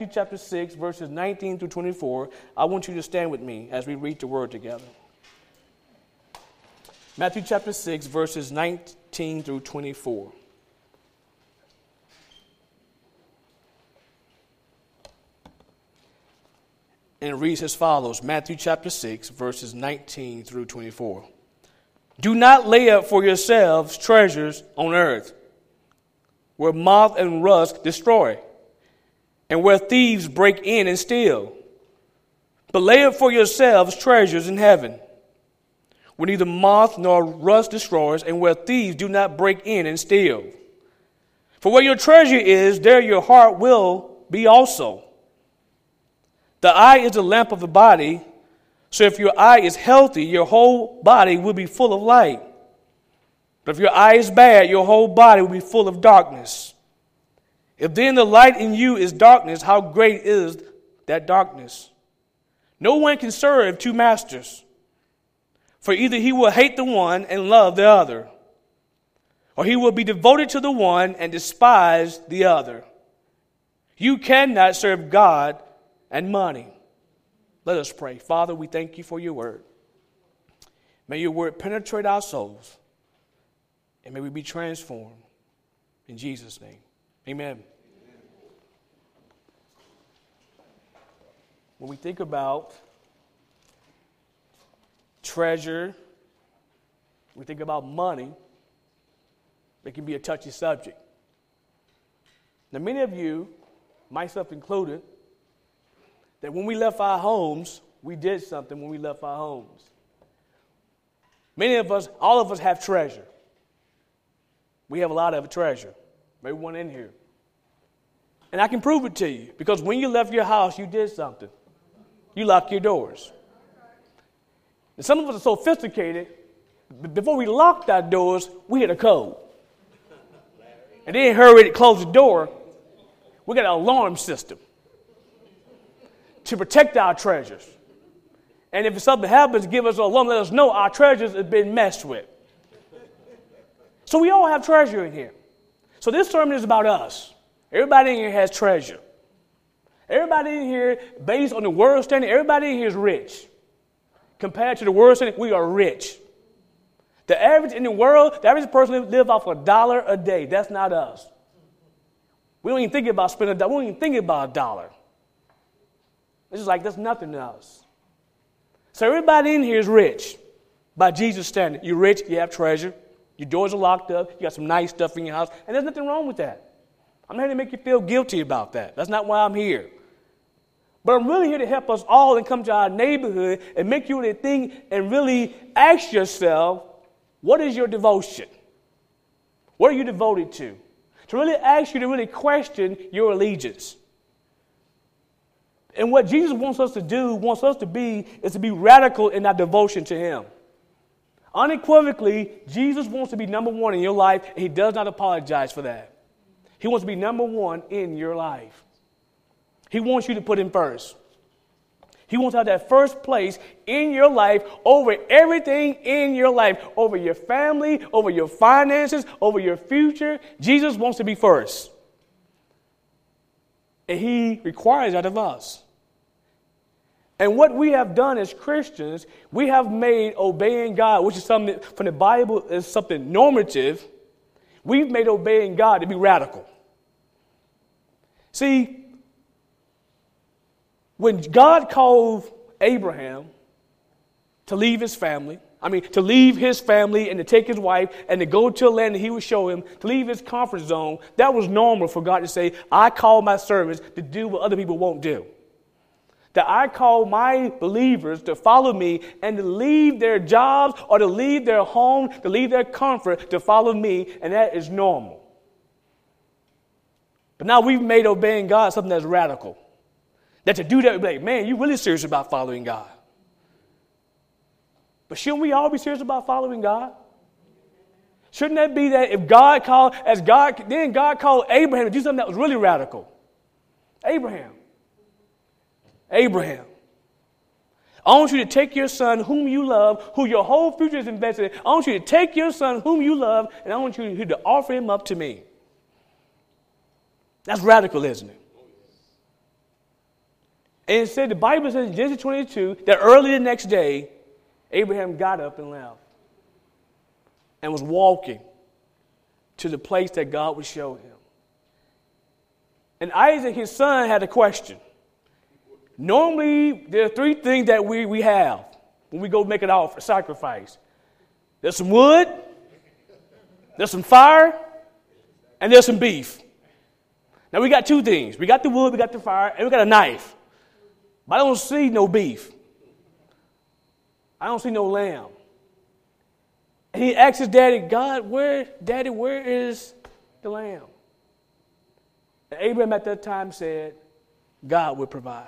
chapter 6, verses 19 through 24. I want you to stand with me as we read the word together. Matthew chapter 6, verses 19 through 24. And it reads as follows, Matthew chapter 6, verses 19 through 24. Do not lay up for yourselves treasures on earth, where moth and rust destroy, and where thieves break in and steal. But lay up for yourselves treasures in heaven, where neither moth nor rust destroys, and where thieves do not break in and steal. For where your treasure is, there your heart will be also. The eye is the lamp of the body, so if your eye is healthy, your whole body will be full of light. But if your eye is bad, your whole body will be full of darkness. If then the light in you is darkness, how great is that darkness? No one can serve two masters, for either he will hate the one and love the other, or he will be devoted to the one and despise the other. You cannot serve God and money. Let us pray. Father, we thank you for your word. May your word penetrate our souls, and may we be transformed. In Jesus' name, amen. When we think about treasure, we think about money, it can be a touchy subject. Now, many of you, myself included, that when we left our homes, we did something when we left our homes. Many of us, all of us have treasure. We have a lot of treasure. Maybe one in here. And I can prove it to you, because when you left your house, you did something. You locked your doors. And some of us are so sophisticated, before we locked our doors, we hit a code. And then hurry to close the door. We got an alarm system to protect our treasures. And if something happens, give us an alarm, let us know our treasures have been messed with. So we all have treasure in here. So this sermon is about us. Everybody in here has treasure. Everybody in here, based on the world standard, everybody in here is rich. Compared to the world standard, we are rich. The average in the world, the average person lives off $1 a day. That's not us. We don't even think about spending $1. We don't even think about $1. It's just like that's nothing to us. So everybody in here is rich by Jesus' standard. You're rich, you have treasure, your doors are locked up, you got some nice stuff in your house, and there's nothing wrong with that. I'm not here to make you feel guilty about that. That's not why I'm here. But I'm really here to help us all and come to our neighborhood and make you really think and really ask yourself, what is your devotion? What are you devoted to? To really ask you to really question your allegiance. And what Jesus wants us to do, wants us to be, is to be radical in our devotion to him. Unequivocally, Jesus wants to be number one in your life, and he does not apologize for that. He wants to be number one in your life. He wants you to put him first. He wants to have that first place in your life over everything in your life, over your family, over your finances, over your future. Jesus wants to be first. And he requires that of us. And what we have done as Christians, we have made obeying God, which is something from the Bible is something normative. We've made obeying God to be radical. See, when God called Abraham to leave his family and to take his wife and to go to a land that he would show him, to leave his comfort zone, that was normal for God to say, I call my servants to do what other people won't do. That I call my believers to follow me and to leave their jobs or to leave their home, to leave their comfort to follow me, and that is normal. But now we've made obeying God something that's radical. That to do that, we'd be like, man, you're really serious about following God. But shouldn't we all be serious about following God? Shouldn't that be that if God called, then God called Abraham to do something that was really radical? Abraham. I want you to take your son whom you love, who your whole future is invested in. I want you to take your son whom you love, and I want you to offer him up to me. That's radical, isn't it? And it said, the Bible says in Genesis 22, that early the next day, Abraham got up and left and was walking to the place that God would show him. And Isaac, his son, had a question. Normally, there are three things that we have when we go make an offer, sacrifice. There's some wood, there's some fire, and there's some beef. Now, we got two things. We got the wood, we got the fire, and we got a knife. But I don't see no beef. I don't see no lamb. And he asked his daddy, where is the lamb? And Abraham at that time said, God would provide.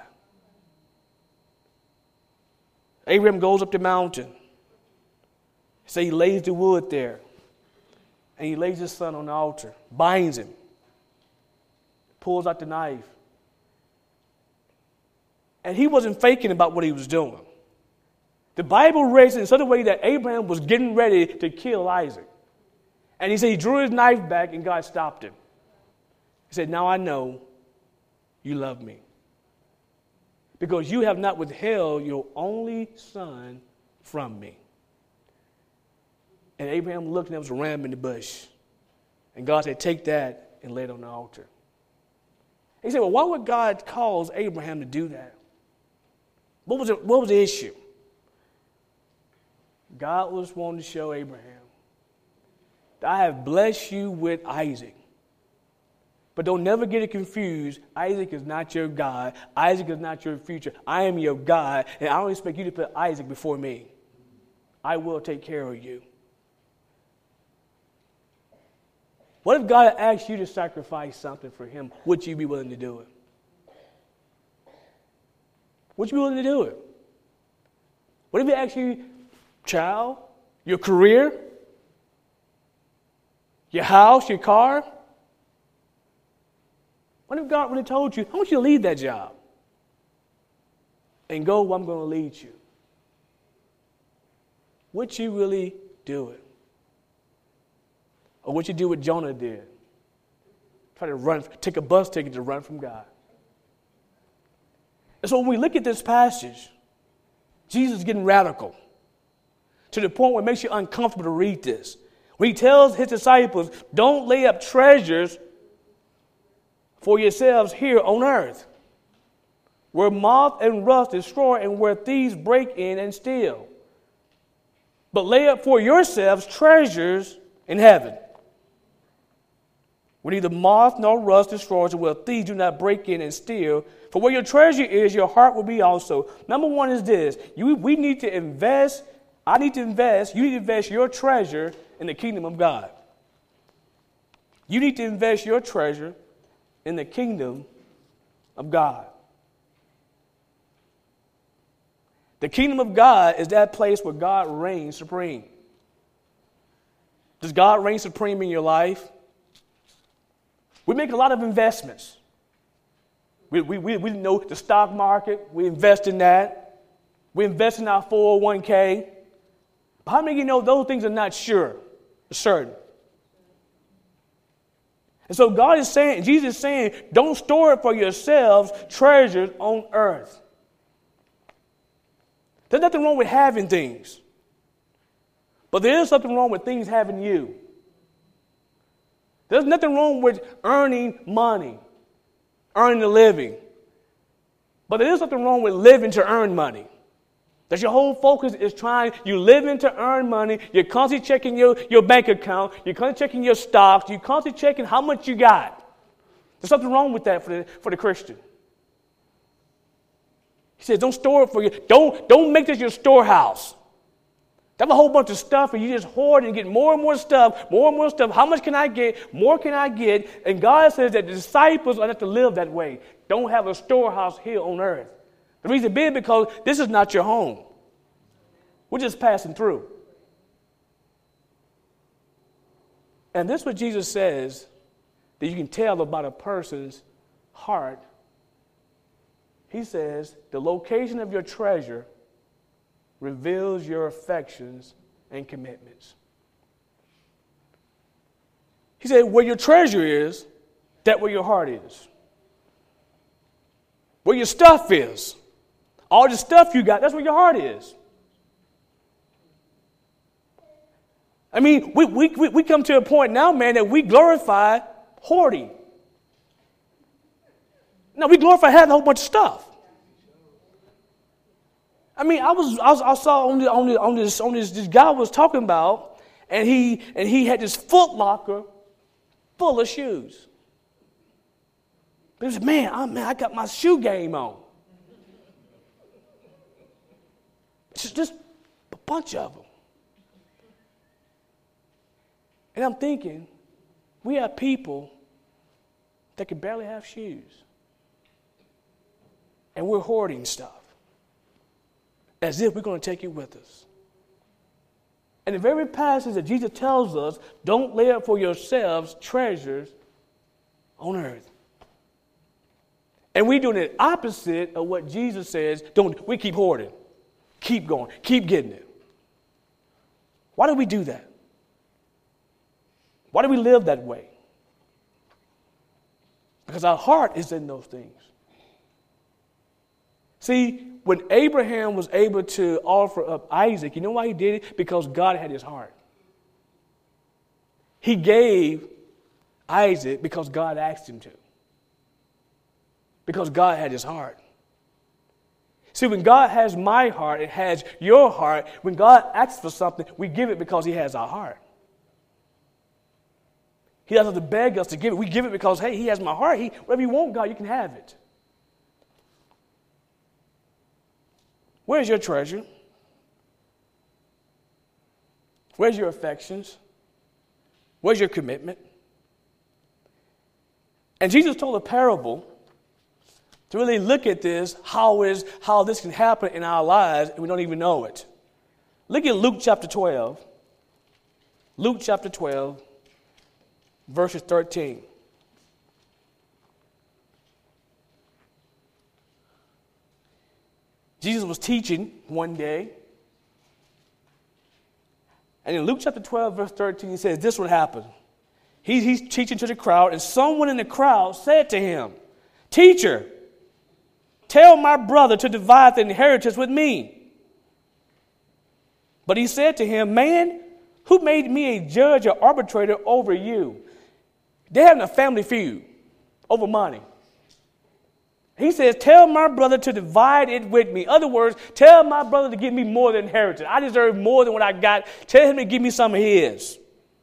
Abraham goes up the mountain. So he lays the wood there. And he lays his son on the altar, binds him, pulls out the knife. And he wasn't faking about what he was doing. The Bible reads in such a way that Abraham was getting ready to kill Isaac. And he said he drew his knife back and God stopped him. He said, now I know you love me, because you have not withheld your only son from me. And Abraham looked, and there was a ram in the bush. And God said, take that and lay it on the altar. He said, well, why would God cause Abraham to do that? What was the issue? God was wanting to show Abraham that I have blessed you with Isaac. But don't never get it confused. Isaac is not your God. Isaac is not your future. I am your God, and I don't expect you to put Isaac before me. I will take care of you. What if God asked you to sacrifice something for him? Would you be willing to do it? Would you be willing to do it? What if he asked you, child, your career, your house, your car? What if God really told you, I want you to leave that job and go where I'm going to lead you? Would you really do it? Or would you do what Jonah did? Try to run, take a bus ticket to run from God. And so when we look at this passage, Jesus is getting radical to the point where it makes you uncomfortable to read this. When he tells his disciples, don't lay up treasures for yourselves here on earth, where moth and rust destroy and where thieves break in and steal. But lay up for yourselves treasures in heaven, where neither moth nor rust destroys and where thieves do not break in and steal. For where your treasure is, your heart will be also. Number one is this. We need to invest. I need to invest. You need to invest your treasure in the kingdom of God. You need to invest your treasure in the kingdom of God. The kingdom of God is that place where God reigns supreme. Does God reign supreme in your life? We make a lot of investments. We know the stock market. We invest in that. We invest in our 401k. But how many of you know those things are not certain? And so God is saying, Jesus is saying, don't store it for yourselves treasures on earth. There's nothing wrong with having things. But there is something wrong with things having you. There's nothing wrong with earning money, earning a living. But there is something wrong with living to earn money. That your whole focus is you living to earn money. You're constantly checking your bank account. You're constantly checking your stocks. You're constantly checking how much you got. There's something wrong with that for the Christian. He says, don't store it for you. Don't make this your storehouse. Have a whole bunch of stuff and you just hoard and get more and more stuff, more and more stuff. How much can I get? More can I get? And God says that the disciples are not to live that way. Don't have a storehouse here on earth. The reason being because this is not your home. We're just passing through. And this is what Jesus says that you can tell about a person's heart. He says the location of your treasure reveals your affections and commitments. He said, where your treasure is, that's where your heart is. Where your stuff is. All the stuff you got, that's where your heart is. I mean, we come to a point now, man, that we glorify hoarding. No, we glorify having a whole bunch of stuff. I mean, I saw on this guy was talking about, and he had this Foot Locker full of shoes. He said, man, I got my shoe game on. It's just a bunch of them. And I'm thinking, we have people that can barely have shoes. And we're hoarding stuff. As if we're going to take it with us. And the very passage that Jesus tells us, don't lay up for yourselves treasures on earth. And we're doing the opposite of what Jesus says. We keep hoarding. Keep going. Keep getting it. Why do we do that? Why do we live that way? Because our heart is in those things. See, when Abraham was able to offer up Isaac, you know why he did it? Because God had his heart. He gave Isaac because God asked him to. Because God had his heart. See, when God has my heart, it has your heart. When God asks for something, we give it because he has our heart. He doesn't have to beg us to give it. We give it because, hey, he has my heart. Whatever you want, God, you can have it. Where's your treasure? Where's your affections? Where's your commitment? And Jesus told a parable to really look at this, how this can happen in our lives and we don't even know it. Look at Luke chapter 12. Luke chapter 12, verses 13. Jesus was teaching one day. And in Luke chapter 12, verse 13, he says, this would happen. He's teaching to the crowd, and someone in the crowd said to him, Teacher, tell my brother to divide the inheritance with me. But he said to him, Man, who made me a judge or arbitrator over you? They're having a family feud over money. He says, tell my brother to divide it with me. In other words, tell my brother to give me more than inheritance. I deserve more than what I got. Tell him to give me some of his.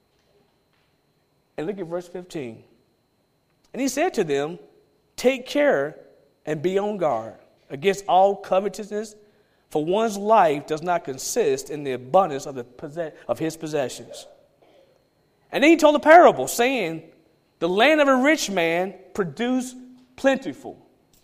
And look at verse 15. And he said to them, Take care and be on guard against all covetousness, for one's life does not consist in the abundance of his possessions. And then he told a parable, saying, The land of a rich man produced plentiful.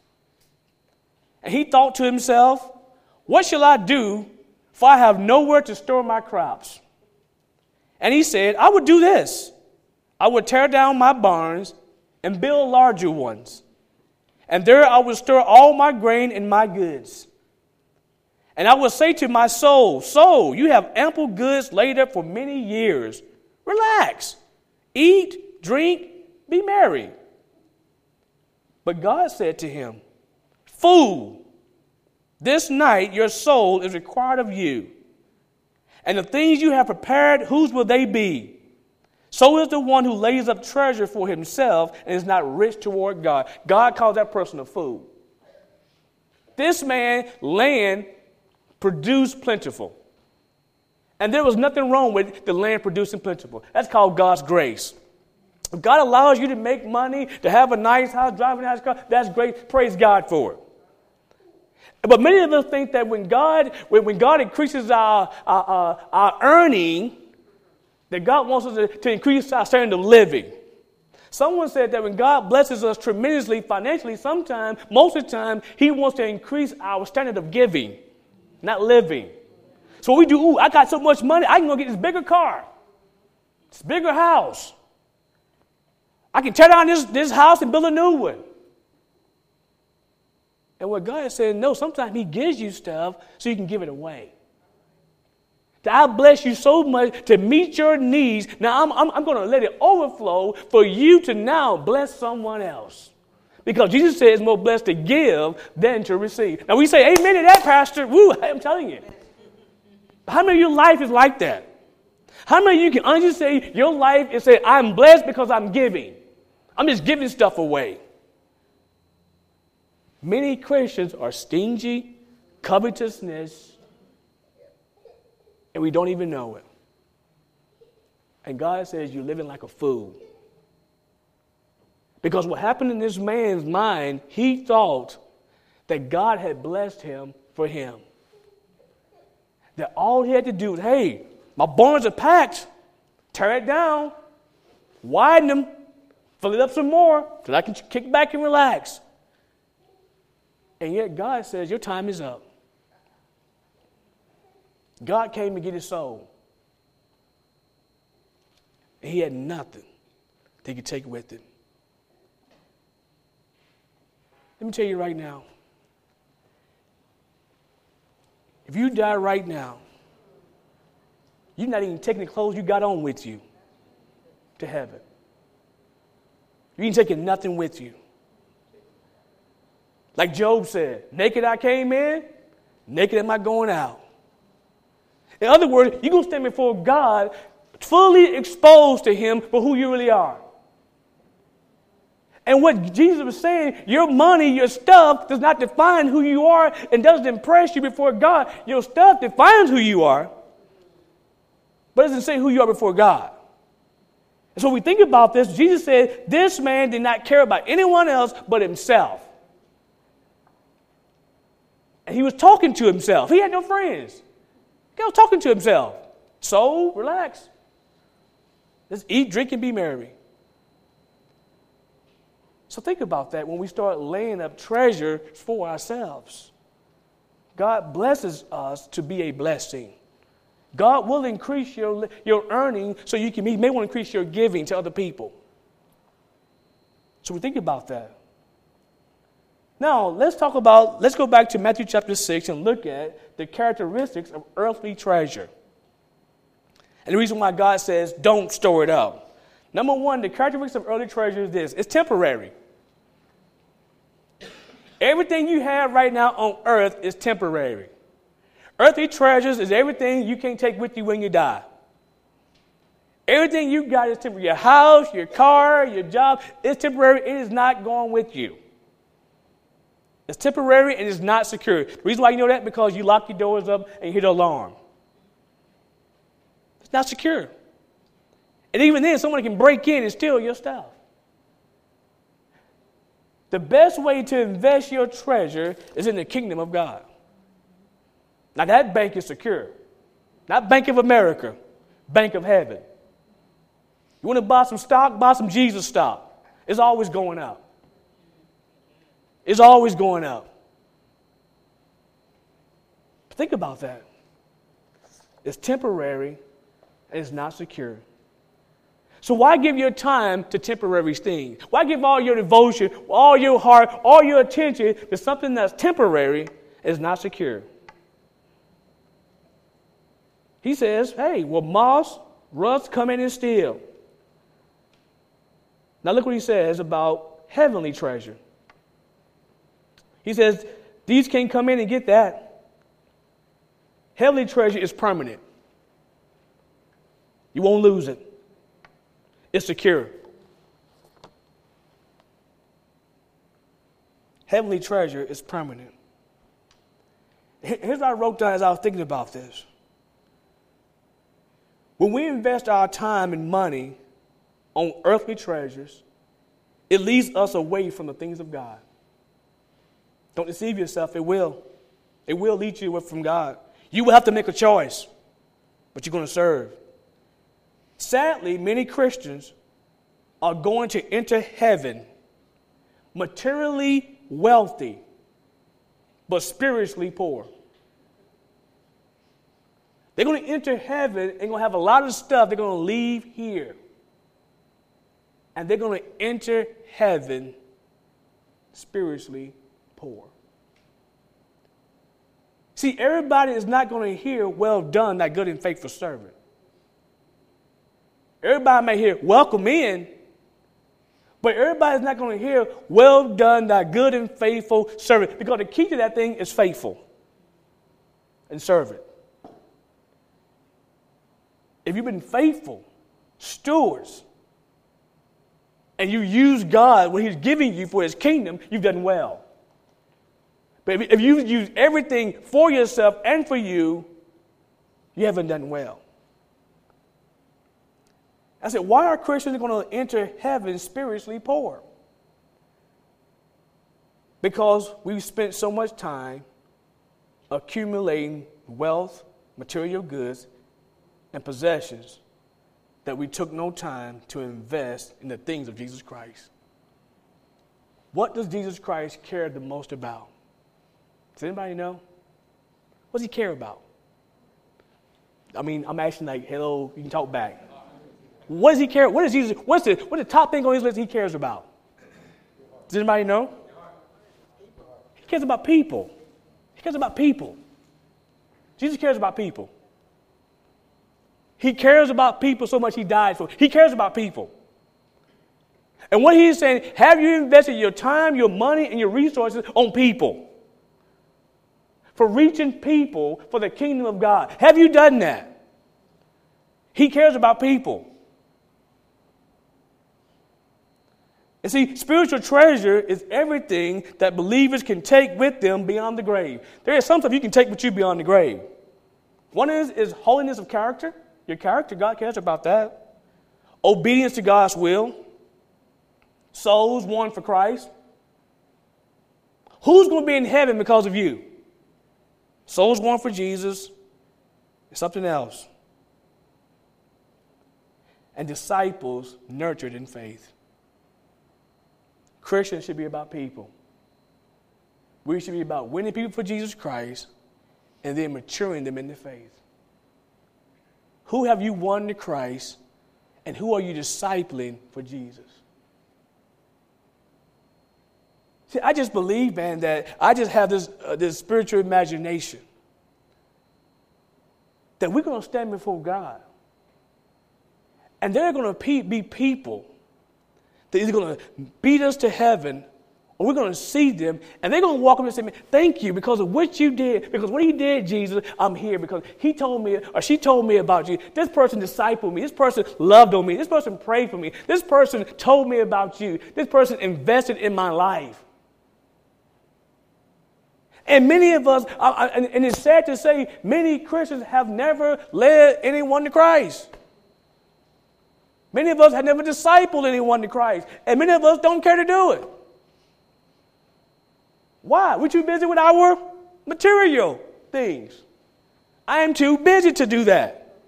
And he thought to himself, What shall I do, for I have nowhere to store my crops? And he said, I would do this. I would tear down my barns and build larger ones. And there I would store all my grain and my goods. And I would say to my soul, Soul, you have ample goods laid up for many years. Relax, eat, drink, be merry. But God said to him, Fool, this night your soul is required of you. And the things you have prepared, whose will they be? So is the one who lays up treasure for himself and is not rich toward God. God calls that person a fool. This man, land, produced plentiful. And there was nothing wrong with the land producing plentiful. That's called God's grace. If God allows you to make money, to have a nice house, drive a nice car, that's great. Praise God for it. But many of us think that when God increases our earning, that God wants us to increase our standard of living. Someone said that when God blesses us tremendously financially, most of the time, he wants to increase our standard of giving, not living. So we do, I got so much money, I can go get this bigger car, this bigger house. I can tear down this house and build a new one. And what God is saying, no, sometimes he gives you stuff so you can give it away. That I bless you so much to meet your needs. Now I'm going to let it overflow for you to now bless someone else. Because Jesus said it's more blessed to give than to receive. Now we say, amen to that, Pastor. Woo, I'm telling you. How many of your life is like that? How many of you can honestly say your life is saying, I'm blessed because I'm giving. I'm just giving stuff away. Many Christians are stingy, covetousness, and we don't even know it. And God says you're living like a fool. Because what happened in this man's mind, he thought that God had blessed him for him. That all he had to do was, hey, my barns are packed. Tear it down. Widen them. Fill it up some more so I can kick back and relax. And yet God says, your time is up. God came to get his soul. And he had nothing that he could take with him. Let me tell you right now. If you die right now, you're not even taking the clothes you got on with you to heaven. You ain't taking nothing with you. Like Job said, naked I came in, naked am I going out. In other words, you're going to stand before God fully exposed to him for who you really are. And what Jesus was saying, your money, your stuff does not define who you are and doesn't impress you before God. Your stuff defines who you are, but it doesn't say who you are before God. And so when we think about this, Jesus said this man did not care about anyone else but himself. And he was talking to himself. He had no friends. He was talking to himself. So, relax. Let's eat, drink, and be merry. So think about that when we start laying up treasure for ourselves. God blesses us to be a blessing. God will increase your earning so you may want to increase your giving to other people. So we think about that. Now, let's go back to Matthew chapter 6 and look at the characteristics of earthly treasure. And the reason why God says don't store it up. Number one, the characteristics of earthly treasure is this. It's temporary. Everything you have right now on earth is temporary. Earthly treasures is everything you can't take with you when you die. Everything you got is temporary. Your house, your car, your job, it's temporary. It is not going with you. It's temporary and it's not secure. The reason why you know that because you lock your doors up and you hear the alarm. It's not secure. And even then, someone can break in and steal your stuff. The best way to invest your treasure is in the kingdom of God. Now that bank is secure. Not Bank of America, Bank of Heaven. You want to buy some stock, buy some Jesus stock. It's always going up. It's always going up. Think about that. It's temporary and it's not secure. So why give your time to temporary things? Why give all your devotion, all your heart, all your attention to something that's temporary and is not secure? He says, hey, well, moss, rust come in and steal. Now look what he says about heavenly treasure. He says, these can't come in and get that. Heavenly treasure is permanent. You won't lose it. It's secure. Heavenly treasure is permanent. Here's what I wrote down as I was thinking about this. When we invest our time and money on earthly treasures, it leads us away from the things of God. Don't deceive yourself. It will. It will lead you away from God. You will have to make a choice, but you're going to serve. Sadly, many Christians are going to enter heaven materially wealthy, but spiritually poor. They're going to enter heaven and going to have a lot of stuff they're going to leave here. And they're going to enter heaven spiritually poor. See, everybody is not going to hear, well done, thy good and faithful servant. Everybody may hear, welcome in. But everybody's not going to hear, well done, thy good and faithful servant. Because the key to that thing is faithful and servant. If you've been faithful, stewards, and you use God when he's giving you for his kingdom, you've done well. But if you use everything for yourself and for you, you haven't done well. I said, why are Christians going to enter heaven spiritually poor? Because we've spent so much time accumulating wealth, material goods, and possessions that we took no time to invest in the things of Jesus Christ. What does Jesus Christ care the most about? Does anybody know? What does he care about? I mean, I'm asking like, hello, you can talk back. What does he care? What is Jesus? What's the top thing on his list he cares about? Does anybody know? He cares about people. He cares about people. Jesus cares about people. He cares about people so much he died for. He cares about people. And what he's saying, have you invested your time, your money, and your resources on people? For reaching people for the kingdom of God. Have you done that? He cares about people. And see, spiritual treasure is everything that believers can take with them beyond the grave. There is some stuff you can take with you beyond the grave. One is holiness of character. Your character, God cares about that. Obedience to God's will. Souls won for Christ. Who's going to be in heaven because of you? Souls won for Jesus. And something else. And disciples nurtured in faith. Christians should be about people. We should be about winning people for Jesus Christ and then maturing them in the faith. Who have you won to Christ, and who are you discipling for Jesus? See, I just believe, man, that I just have this spiritual imagination that we're going to stand before God, and there are going to be people that either going to beat us to heaven, or we're going to see them, and they're going to walk up and say, thank you because of what you did. Because what he did, Jesus, I'm here because he told me or she told me about you. This person discipled me. This person loved on me. This person prayed for me. This person told me about you. This person invested in my life. And many of us, and it's sad to say, many Christians have never led anyone to Christ. Many of us have never discipled anyone to Christ. And many of us don't care to do it. Why? We're too busy with our material things. I am too busy to do that.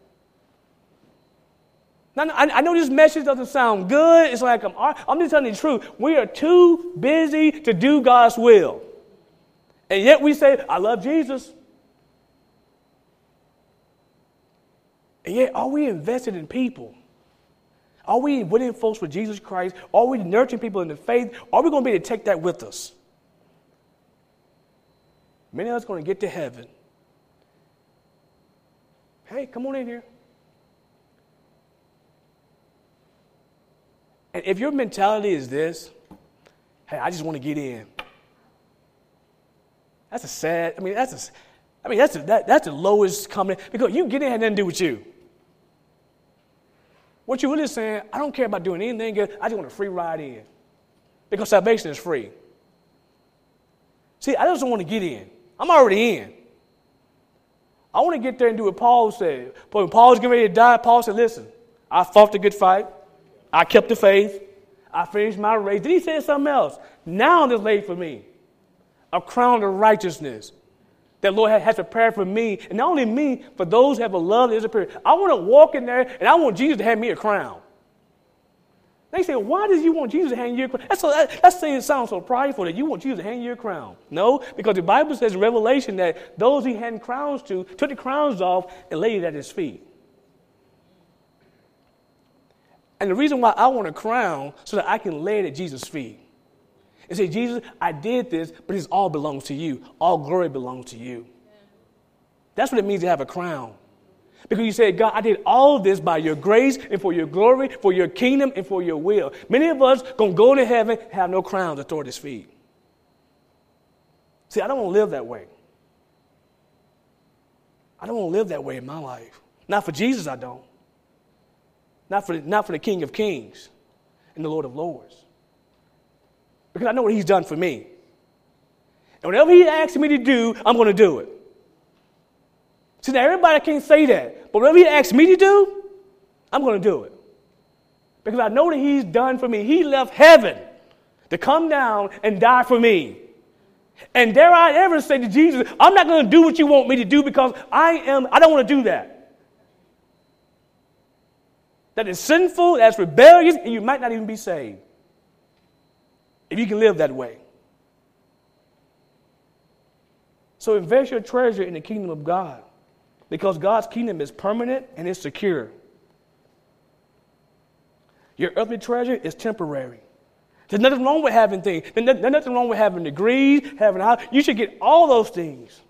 Now, I know this message doesn't sound good. It's like I'm just telling you the truth. We are too busy to do God's will. And yet we say, I love Jesus. And yet, are we invested in people? Are we winning folks for Jesus Christ? Are we nurturing people in the faith? Are we going to be able to take that with us? Many of us are going to get to heaven. Hey, come on in here. And if your mentality is this, hey, I just want to get in. That's a sad, that's the lowest comment, because you get in had nothing to do with you. What you're really saying, I don't care about doing anything good, I just want a free ride in. Because salvation is free. See, I just don't want to get in. I'm already in. I want to get there and do what Paul said. But when Paul was getting ready to die, Paul said, listen, I fought the good fight. I kept the faith. I finished my race. Then he said something else. Now there's laid for me a crown of righteousness that Lord has prepared for me. And not only me, for those who have a love that is prepared. I want to walk in there and I want Jesus to hand me a crown. They say, why does you want Jesus to hand you a crown? That's saying it sounds so prideful that you want Jesus to hand you a crown. No, because the Bible says in Revelation that those he handed crowns to took the crowns off and laid it at his feet. And the reason why I want a crown so that I can lay it at Jesus' feet. And say, Jesus, I did this, but this all belongs to you. All glory belongs to you. That's what it means to have a crown. Because you said, God, I did all of this by your grace and for your glory, for your kingdom and for your will. Many of us going to go into heaven, have no crown to throw at his feet. See, I don't want to live that way. I don't want to live that way in my life. Not for Jesus, I don't. Not for the King of Kings and the Lord of Lords. Because I know what he's done for me. And whatever he asks me to do, I'm going to do it. See, now everybody can't say that. But whatever he asks me to do, I'm going to do it. Because I know that he's done for me. He left heaven to come down and die for me. And dare I ever say to Jesus, I'm not going to do what you want me to do because I don't want to do that. That is sinful, that's rebellious, and you might not even be saved. If you can live that way. So invest your treasure in the kingdom of God. Because God's kingdom is permanent and it's secure. Your earthly treasure is temporary. There's nothing wrong with having things. There's nothing wrong with having degrees, having a house. You should get all those things.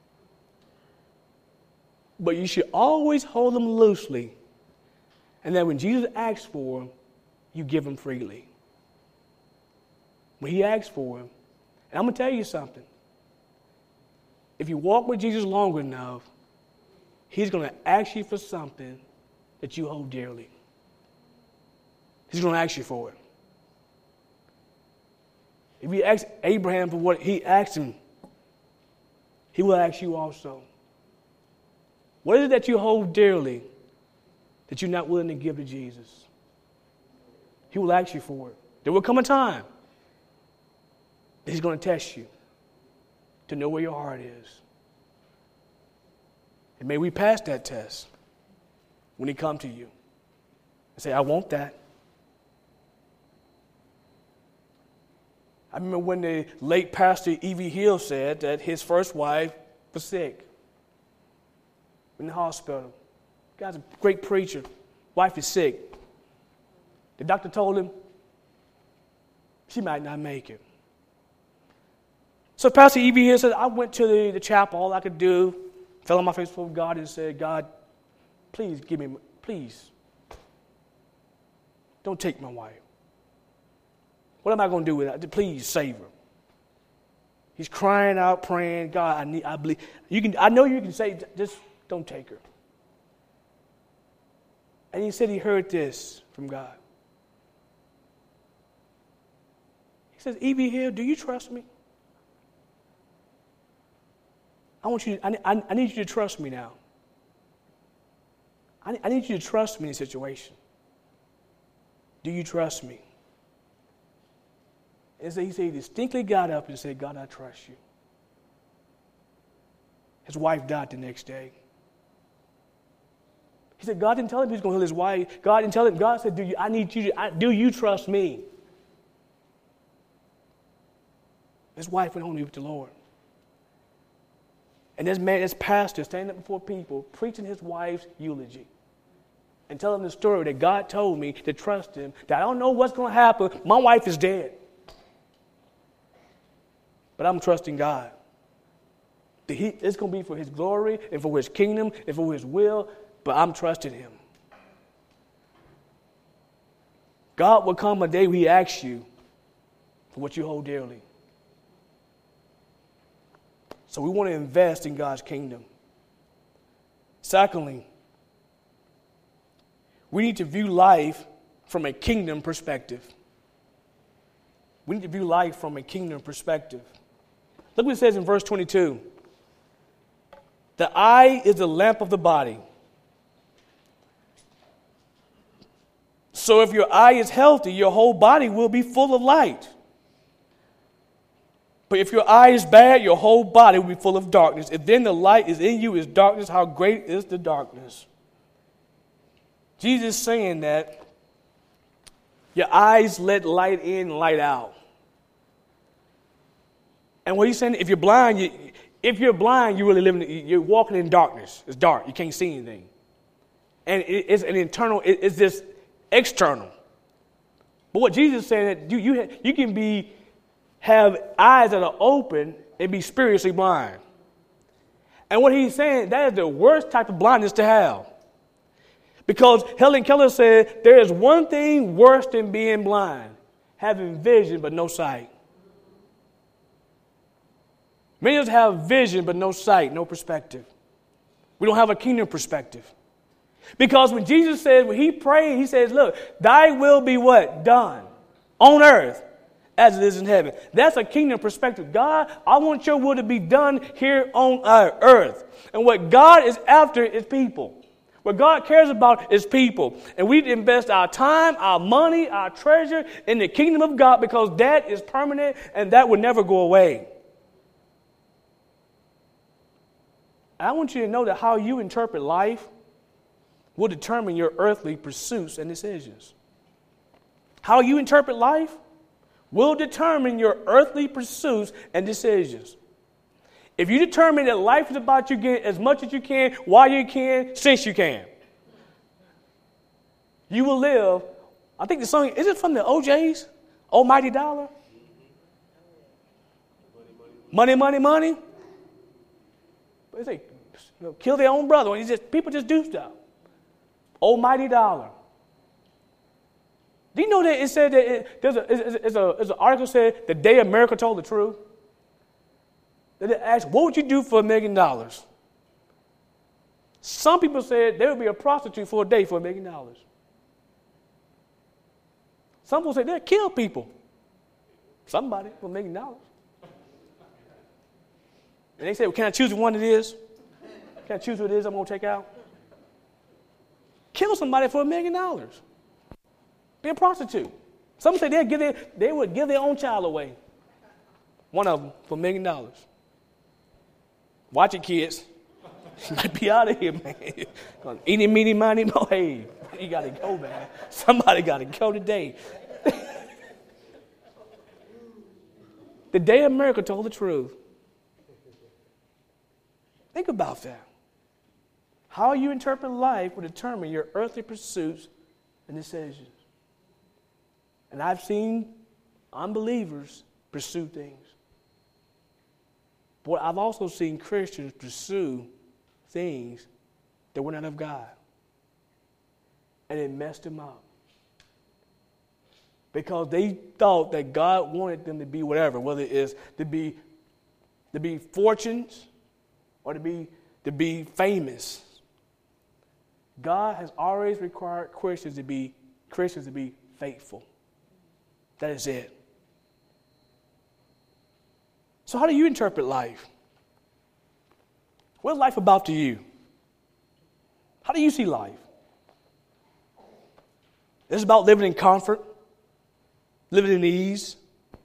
But you should always hold them loosely. And then when Jesus asks for them, you give them freely. When he asks for them, and I'm going to tell you something. If you walk with Jesus long enough, he's going to ask you for something that you hold dearly. He's going to ask you for it. If you ask Abraham for what he asked him, he will ask you also. What is it that you hold dearly that you're not willing to give to Jesus? He will ask you for it. There will come a time that he's going to test you to know where your heart is. And may we pass that test when he comes to you and say, I want that. I remember when the late pastor E.V. Hill said that his first wife was sick in the hospital. Guy's a great preacher. Wife is sick. The doctor told him she might not make it. So Pastor E.V. Hill said, I went to the chapel, all I could do, fell on my face before God and said, God, please don't take my wife. What am I going to do with that? Please save her. He's crying out, praying, God, I believe. I know you can say, just don't take her. And he said he heard this from God. He says, E.V. Hill, do you trust me? I need you to trust me now. I need you to trust me in the situation. Do you trust me? And so he said he distinctly got up and said, God, I trust you. His wife died the next day. He said, God didn't tell him he was going to heal his wife. God didn't tell him. God said, do you trust me? His wife went home to be with the Lord. And this pastor standing up before people, preaching his wife's eulogy and telling the story that God told me to trust him, that I don't know what's going to happen. My wife is dead. But I'm trusting God. It's going to be for his glory and for his kingdom and for his will, but I'm trusting him. God will come a day when he asks you for what you hold dearly. So we want to invest in God's kingdom. Secondly, we need to view life from a kingdom perspective. We need to view life from a kingdom perspective. Look what it says in verse 22. The eye is the lamp of the body. So if your eye is healthy, your whole body will be full of light. But if your eye is bad, your whole body will be full of darkness. If then the light is in you is darkness, how great is the darkness? Jesus is saying that your eyes let light in and light out. And what he's saying, if you're blind, you're really you're walking in darkness. It's dark. You can't see anything. And it's an internal, it's this external. But what Jesus is saying, that you can have eyes that are open and be spiritually blind. And what he's saying, that is the worst type of blindness to have. Because Helen Keller said, there is one thing worse than being blind, having vision but no sight. Many of us have vision but no sight, no perspective. We don't have a kingdom perspective. Because when Jesus said, when he prayed, he says, look, thy will be what? Done on earth as it is in heaven. That's a kingdom perspective. God, I want your will to be done here on earth. And what God is after is people. What God cares about is people. And we invest our time, our money, our treasure in the kingdom of God because that is permanent and that will never go away. I want you to know that how you interpret life will determine your earthly pursuits and decisions. How you interpret life will determine your earthly pursuits and decisions. If you determine that life is about you getting as much as you can, while you can, since you can, you will live. I think the song, is it from the OJs? Almighty Dollar? Money, money, money. But they kill their own brother. People just do stuff. Almighty Dollar. Do you know that it said that there's an article said the day America told the truth? That it asked, what would you do for $1 million? Some people said they would be a prostitute for a day for $1 million. Some people said they'd kill people. Somebody for $1 million. And they said, well, can I choose the one it is? Can I choose what it is I'm going to take out? Kill somebody for $1 million. Be a prostitute. Some say they would give their own child away. One of them for $1 million. Watch it, kids. You might be out of here, man. Eeny, meeny, miny, mo. Hey, you got to go, man. Somebody got to go today. The day America told the truth. Think about that. How you interpret life will determine your earthly pursuits and decisions. And I've seen unbelievers pursue things. But I've also seen Christians pursue things that were not of God. And it messed them up. Because they thought that God wanted them to be whatever, whether it is to be fortunes or to be famous. God has always required Christians to be faithful. That is it. So how do you interpret life? What's life about to you? How do you see life? Is it about living in comfort? Living in ease?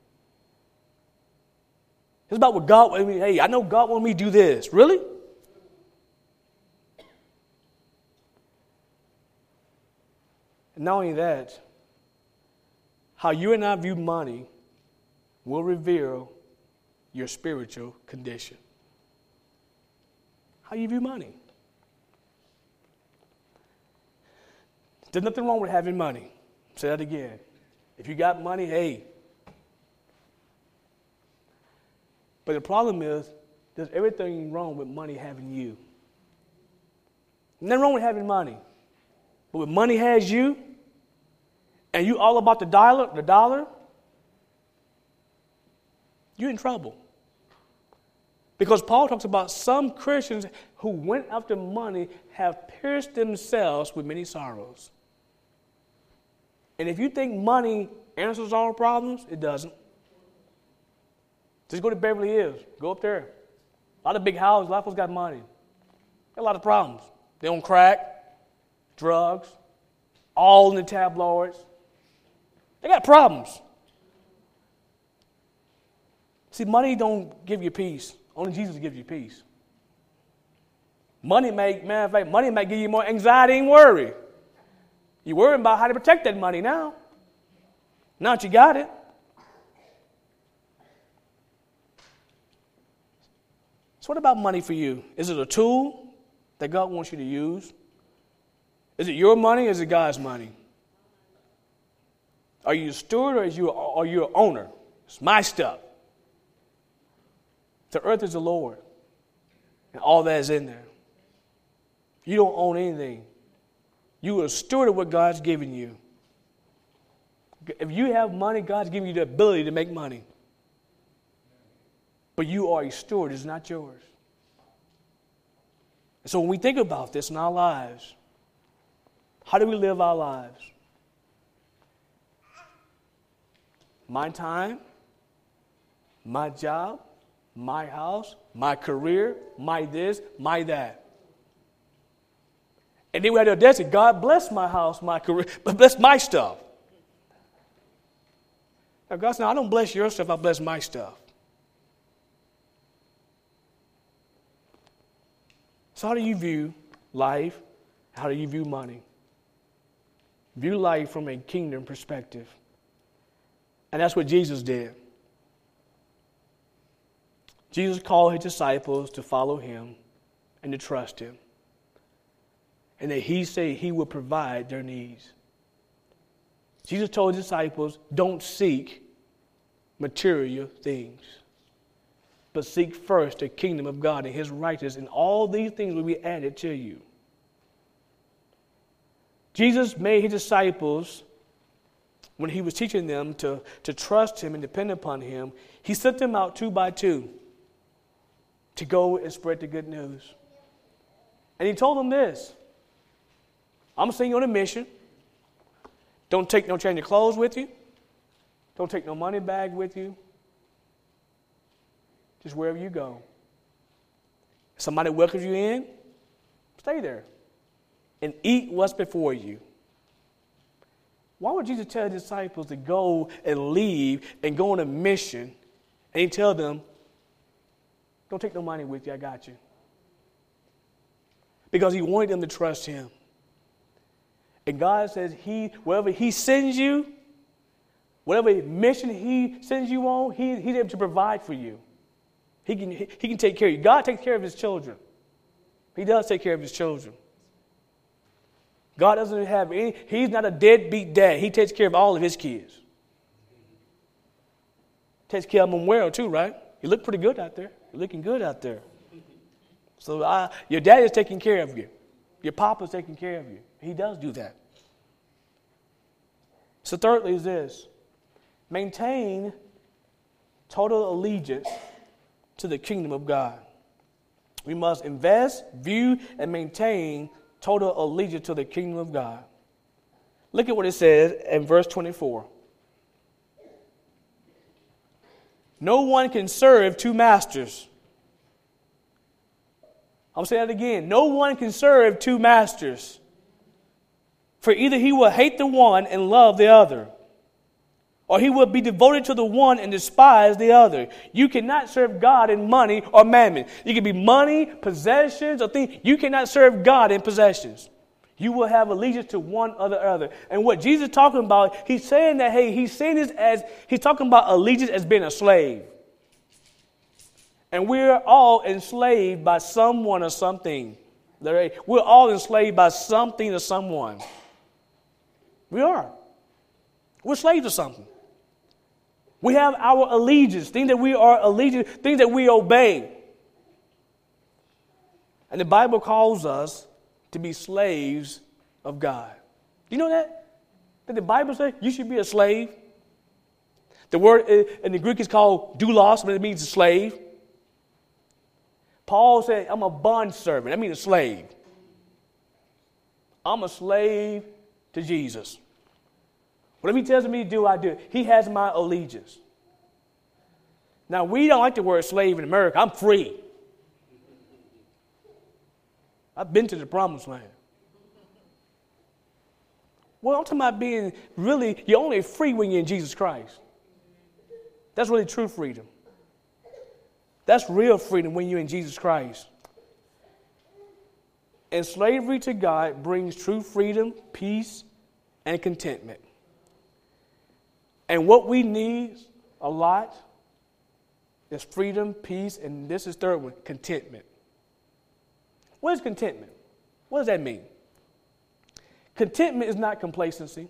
It's about what God wants me. Hey, I know God wants me to do this. Really? And not only that, how you and I view money will reveal your spiritual condition. How you view money. There's nothing wrong with having money. Say that again. If you got money, hey. But the problem is, there's everything wrong with money having you. Nothing wrong with having money. But when money has you, and you all about the dollar, you're in trouble. Because Paul talks about some Christians who went after money have pierced themselves with many sorrows. And if you think money answers all problems, it doesn't. Just go to Beverly Hills. Go up there. A lot of big houses, a lot of folks got money. Got a lot of problems. They own crack, drugs, all in the tabloids. They got problems. See, money don't give you peace. Only Jesus gives you peace. Money may give you more anxiety and worry. You're worrying about how to protect that money now. Now that you got it. So what about money for you? Is it a tool that God wants you to use? Is it your money or is it God's money? Are you a steward or are you an owner? It's my stuff. The earth is the Lord. and all that is in there. You don't own anything. You are a steward of what God's given you. If you have money, God's given you the ability to make money. But you are a steward. It's not yours. So when we think about this in our lives, how do we live our lives? My time, my job, my house, my career, my this, my that. And then we had the audacity, God bless my house, my career, but bless my stuff. Now God said, I don't bless your stuff, I bless my stuff. So how do you view life? How do you view money? View life from a kingdom perspective. And that's what Jesus did. Jesus called his disciples to follow him and to trust him. And that he said he would provide their needs. Jesus told his disciples, don't seek material things, but seek first the kingdom of God and his righteousness, and all these things will be added to you. Jesus made his disciples, when he was teaching them to trust him and depend upon him, he sent them out 2 by 2 to go and spread the good news. And he told them this, I'm going to send you on a mission. Don't take no change of clothes with you. Don't take no money bag with you. Just wherever you go. If somebody welcomes you in, stay there. And eat what's before you. Why would Jesus tell his disciples to go and leave and go on a mission, and he tell them, don't take no money with you, I got you? Because he wanted them to trust him. And God says, wherever he sends you, whatever mission he sends you on, he's able to provide for you. He can take care of you. God takes care of his children. He does take care of his children. God doesn't have any, he's not a deadbeat dad. He takes care of all of his kids. Takes care of them well too, right? You look pretty good out there. You're looking good out there. So your dad is taking care of you. Your papa's taking care of you. He does do that. So thirdly is this. Maintain total allegiance to the kingdom of God. We must invest, view, and maintain total allegiance to the kingdom of God. Look at what it says in verse 24. No one can serve 2 masters. I'll say that again. No one can serve 2 masters. For either he will hate the one and love the other, or he will be devoted to the one and despise the other. You cannot serve God in money or mammon. You can be money, possessions, or things. You cannot serve God in possessions. You will have allegiance to one or the other. And what Jesus is talking about, he's saying that, he's saying this as, he's talking about allegiance as being a slave. And we're all enslaved by someone or something. We're all enslaved by something or someone. We are. We're slaves to something. We have our allegiance, things that we are allegiant, things that we obey. And the Bible calls us to be slaves of God. Do you know that? That the Bible says you should be a slave. The word in the Greek is called doulos, but it means a slave. Paul said, I'm a bondservant. That means a slave. I'm a slave to Jesus. Whatever he tells me to do, I do. He has my allegiance. Now, we don't like the word slave in America. I'm free. I've been to the promised land. Well, I'm talking about being really, you're only free when you're in Jesus Christ. That's really true freedom. That's real freedom when you're in Jesus Christ. And slavery to God brings true freedom, peace, and contentment. And what we need a lot is freedom, peace, and this is third one, contentment. What is contentment? What does that mean? Contentment is not complacency.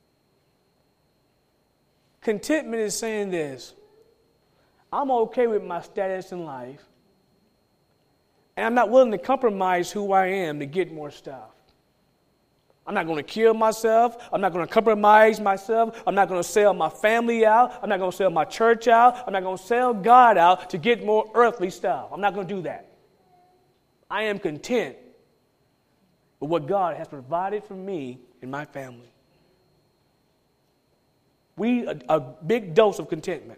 Contentment is saying this: I'm okay with my status in life, And I'm not willing to compromise who I am to get more stuff. I'm not going to kill myself. I'm not going to compromise myself. I'm not going to sell my family out. I'm not going to sell my church out. I'm not going to sell God out to get more earthly stuff. I'm not going to do that. I am content with what God has provided for me and my family. A big dose of contentment.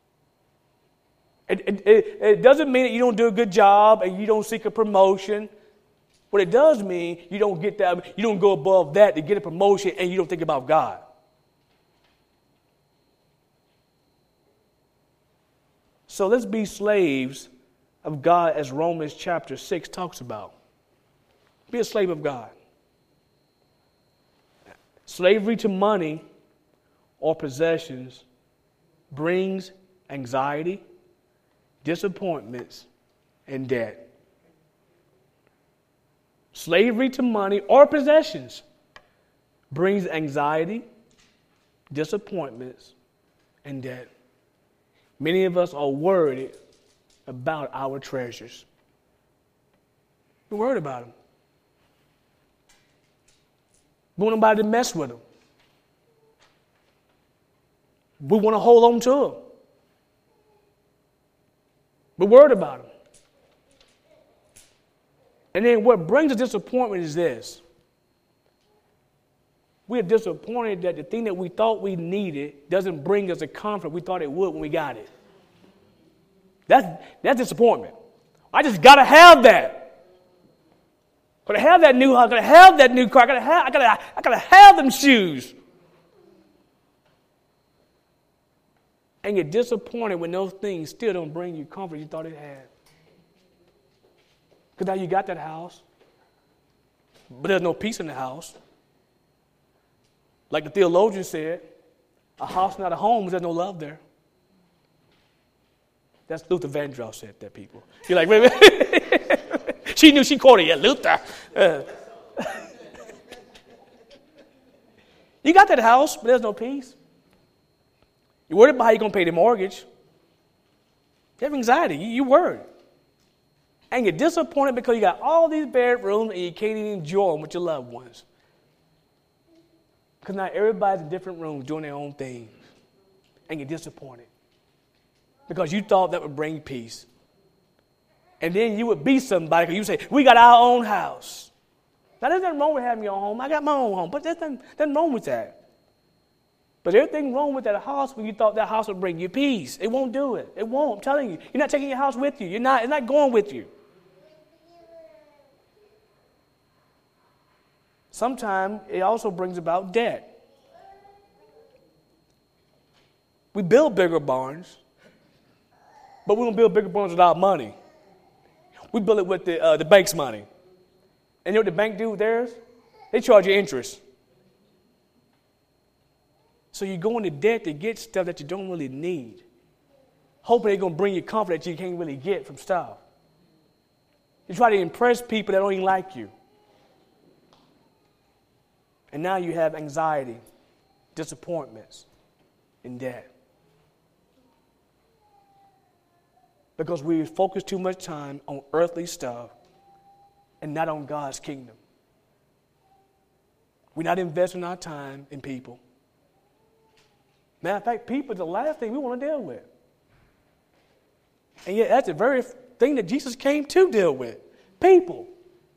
It doesn't mean that you don't do a good job and you don't seek a promotion. What it does mean, you don't get that, you don't go above that to get a promotion and you don't think about God. So let's be slaves of God as Romans chapter 6 talks about. Be a slave of God. Slavery to money or possessions brings anxiety, disappointments, and debt. Slavery to money or possessions brings anxiety, disappointments, and debt. Many of us are worried about our treasures. We're worried about them. We want nobody to mess with them. We want to hold on to them. We're worried about them. And then what brings us disappointment is this. We're disappointed that the thing that we thought we needed doesn't bring us the comfort we thought it would when we got it. That's disappointment. I just got to have that. Got to have that new house. Got to have that new car. I got to have them shoes. And you're disappointed when those things still don't bring you comfort you thought it had. Because now you got that house, but there's no peace in the house. Like the theologian said, a house not a home, there's no love there. That's Luther Vandross said that, people. You're like, wait a minute. She knew she quoted it, Luther. You got that house, but there's no peace. You're worried about how you're going to pay the mortgage. You have anxiety. You're worried. And you're disappointed because you got all these bedrooms and you can't even enjoy them with your loved ones. Because now everybody's in different rooms doing their own things. And you're disappointed. Because you thought that would bring peace. And then you would be somebody because you say, we got our own house. Now there's nothing wrong with having your own home. I got my own home. But there's nothing wrong with that. But everything wrong with that house when you thought that house would bring you peace. It won't do it. It won't. I'm telling you. You're not taking your house with you. It's not going with you. Sometimes it also brings about debt. We build bigger barns, but we don't build bigger barns without money. We build it with the bank's money. And you know what the bank do with theirs? They charge you interest. So you go into debt to get stuff that you don't really need, hoping they're going to bring you comfort that you can't really get from stuff. You try to impress people that don't even like you. And now you have anxiety, disappointments, and debt. Because we focus too much time on earthly stuff and not on God's kingdom. We're not investing our time in people. Matter of fact, people are the last thing we want to deal with. And yet that's the very thing that Jesus came to deal with. People.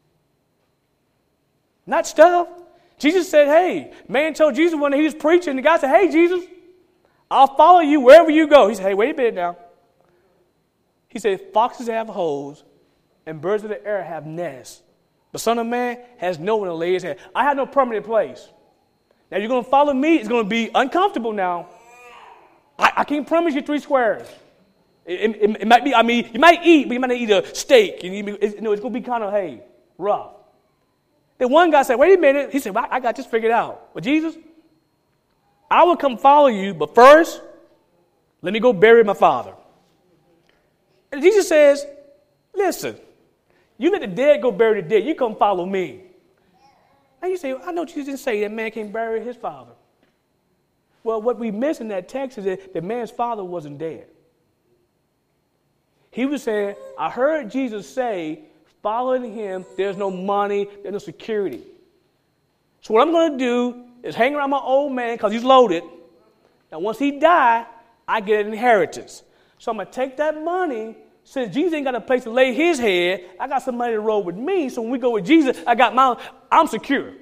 Not stuff. Jesus said, hey, man told Jesus when he was preaching, the guy said, hey, Jesus, I'll follow you wherever you go. He said, hey, wait a minute now. He said, foxes have holes and birds of the air have nests. The Son of Man has nowhere to lay his head. I have no permanent place. Now, you're going to follow me. It's going to be uncomfortable now. I can't promise you 3 squares. It might be, you might eat, but you might not eat a steak. It's going to be kind of, rough. Then one guy said, wait a minute. He said, well, I got this figured out. But Jesus, I will come follow you, but first, let me go bury my father. And Jesus says, listen, you let the dead go bury the dead. You come follow me. And you say, I know Jesus didn't say that man can't bury his father. Well, what we miss in that text is that the man's father wasn't dead. He was saying, I heard Jesus say, Following him, there's no money, there's no security. So what I'm going to do is hang around my old man because he's loaded. And once he dies, I get an inheritance. So I'm going to take that money. Since Jesus ain't got a place to lay his head, I got somebody to roll with me. So when we go with Jesus, I'm secure.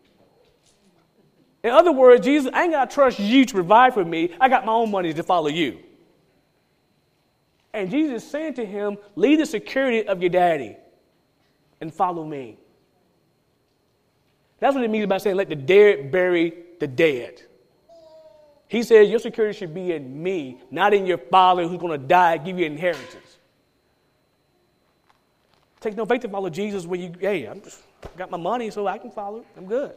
In other words, Jesus, I ain't got to trust you to provide for me. I got my own money to follow you. And Jesus is saying to him, leave the security of your daddy and follow me. That's what it means by saying, let the dead bury the dead. He says your security should be in me, not in your father who's going to die and give you inheritance. It takes no faith to follow Jesus when you, I got my money so I can follow. I'm good.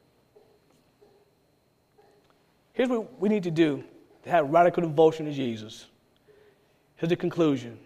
Here's what we need to do to have radical devotion to Jesus. Here's the conclusion.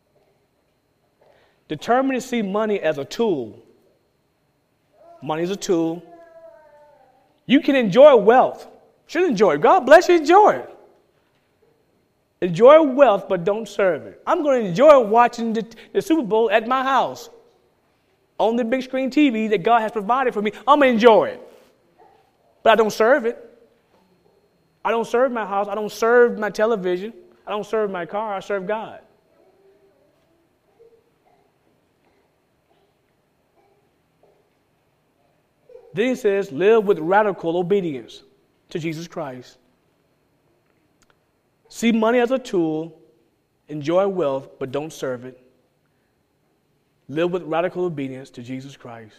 Determine to see money as a tool. Money is a tool. You can enjoy wealth. Should enjoy it. God bless you, enjoy it. Enjoy wealth, but don't serve it. I'm going to enjoy watching the Super Bowl at my house on the big screen TV that God has provided for me. I'm going to enjoy it. But I don't serve it. I don't serve my house. I don't serve my television. I don't serve my car. I serve God. Then he says, live with radical obedience to Jesus Christ. See money as a tool. Enjoy wealth, but don't serve it. Live with radical obedience to Jesus Christ.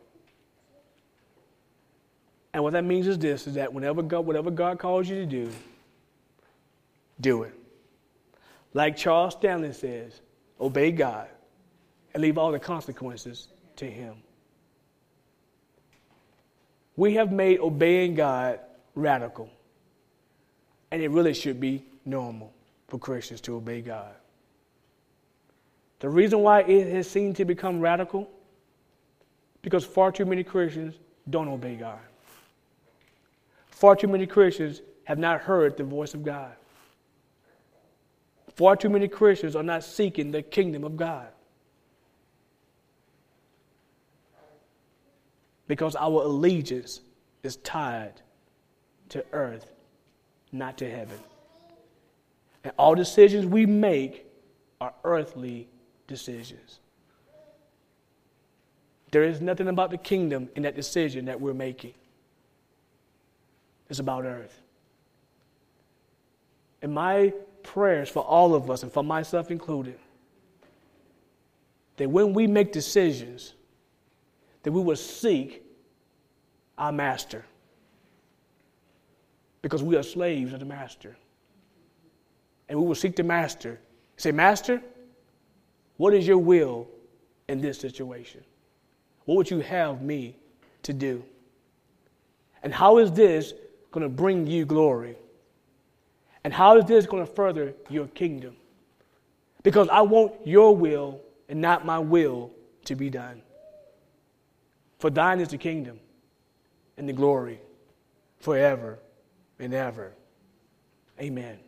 And what that means is this, is that whatever God calls you to do it. Like Charles Stanley says, obey God and leave all the consequences to him. We have made obeying God radical. And it really should be normal for Christians to obey God. The reason why it has seemed to become radical, because far too many Christians don't obey God. Far too many Christians have not heard the voice of God. Far too many Christians are not seeking the kingdom of God. Because our allegiance is tied to earth, not to heaven. And all decisions we make are earthly decisions. There is nothing about the kingdom in that decision that we're making. It's about earth. And my prayers for all of us, and for myself included, that when we make decisions, that we will seek our master. Because we are slaves of the master. And we will seek the master. Say, Master, what is your will in this situation? What would you have me to do? And how is this going to bring you glory? And how is this going to further your kingdom? Because I want your will and not my will to be done. For thine is the kingdom and the glory forever and ever. Amen.